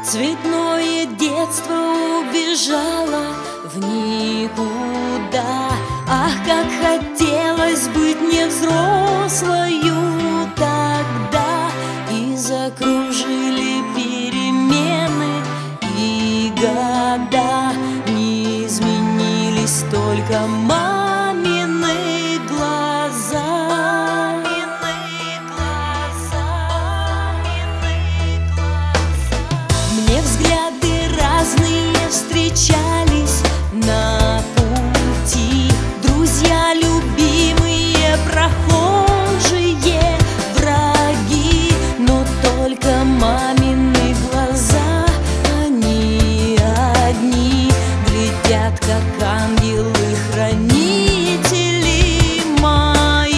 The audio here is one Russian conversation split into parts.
Цветное детство убежало в никуда. Ах, как хотелось быть мне взрослою тогда. И закружили перемены, и года. Не изменились только мамины глаза. Мне взгляды разные встречались на пути. Друзья, любимые, прохожие, враги. Но только мамины глаза, они одни, глядят, как ангелы-хранители мои.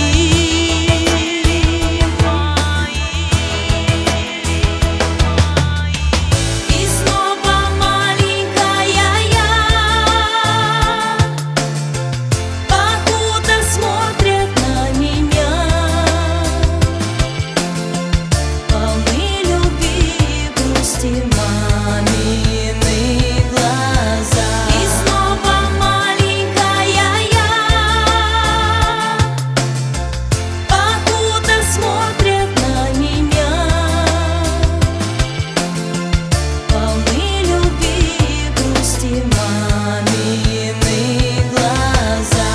И снова маленькая я, покуда смотрят на меня, полны любви и грусти мамины глаза. И снова маленькая я, покуда смотрят на меня, полны любви и грусти мамины глаза.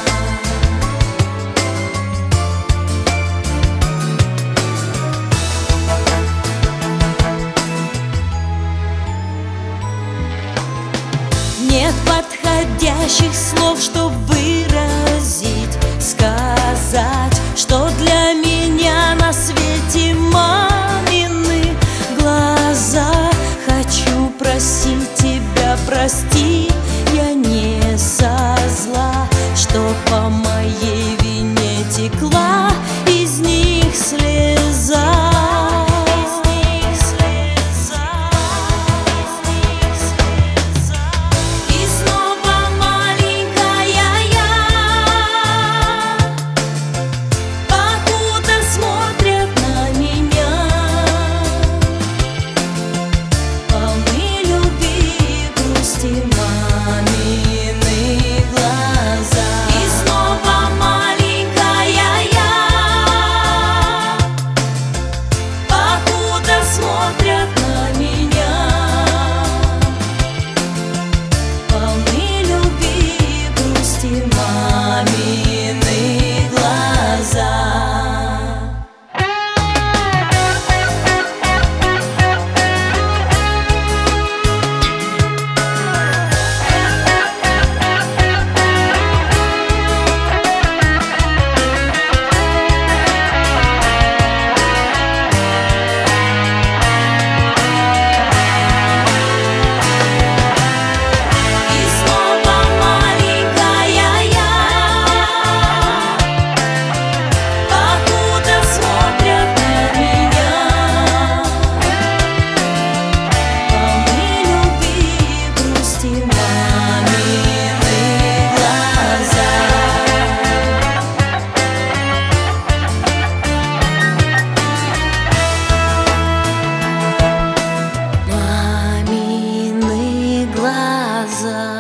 Нет подходящих слов, чтоб выразить, сказать, что для меня на свете мамины глаза. Хочу просить тебя, прости, я не со зла, что по моей вине текла из них слеза. И снова маленькая я, покуда смотрят на меня, полны любви и грусти мамины глаза. И снова маленькая я, покуда смотрят на меня, полны любви и грусти мамины глаза. И снова маленькая я, покуда смотрят на меня, полны любви и грусти мамины глаза. Мамины глаза.